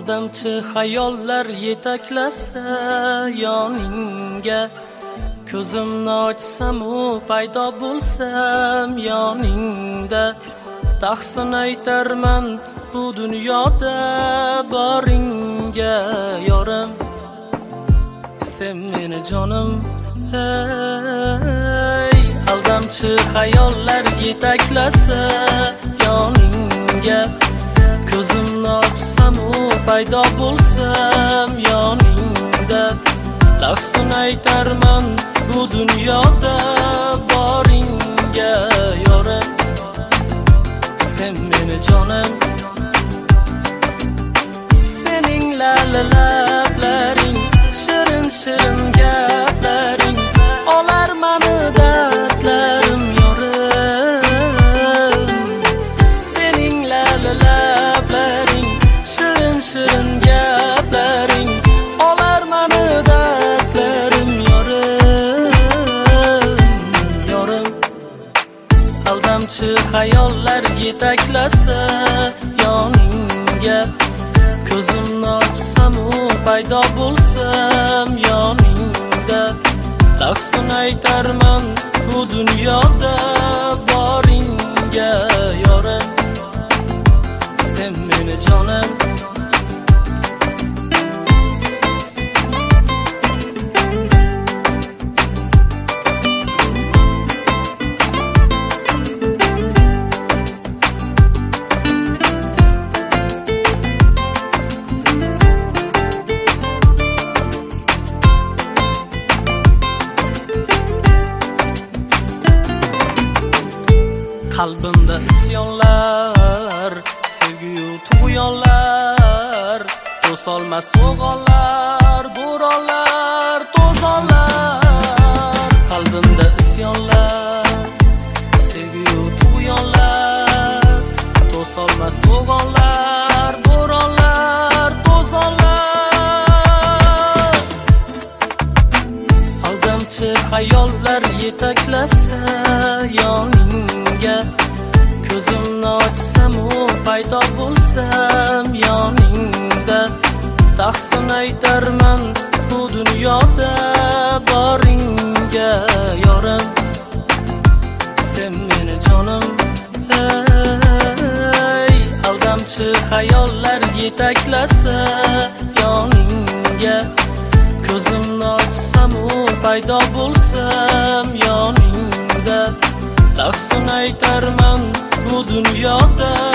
Aldamchi xayollar yetaklasa yoningga, ko'zimni ochsam u paydo bo'lsam yoningda, tahsin aytarman bu dunyoda boringga. Yorim, sen meni jonim, hey. Aldamchi xayollar yetaklasa yoningga, ko'zimni ochsam u paydo bo'lsam yoningda, tahsin aytarman bu dunyoda boringga. Yorim, sen meni jonim, sening lablaring, shirin shirin gaplaring olar mani dardlarim. Yorim, sening lablaring, shirin shirin gaplaring olar mani dardlarim. Yorim, aldamchi xayollar yetaklasa yoningga, ko'zimni ochsam u paydo bo'lsam yoningda, tahsin aytarman bu dunyoda boringga. Yorim, sen meni jonim, qalbimda isyonlar, sevgiyu tug'yonlar, to'solmas to'g'onlar, bo'ronlar, to'zonlar. Qalbimda isyonlar, sevgiyu tug'yonlar, to'solmas to'g'onlar, bo'ronlar, to'zonlar. Aldamchi xayollar yetaklasa yoningga, ko'zimni ochsam u paydo bo'lsam yoningda, tahsin aytarman bu dunyoda boringga. Yorim, sen meni jonim, hey. Aldamchi xayollar yetaklasa yoningga, ko'zimni ochsam u paydo bo'lsam yoningda, tahsin aytarman bu dunyoda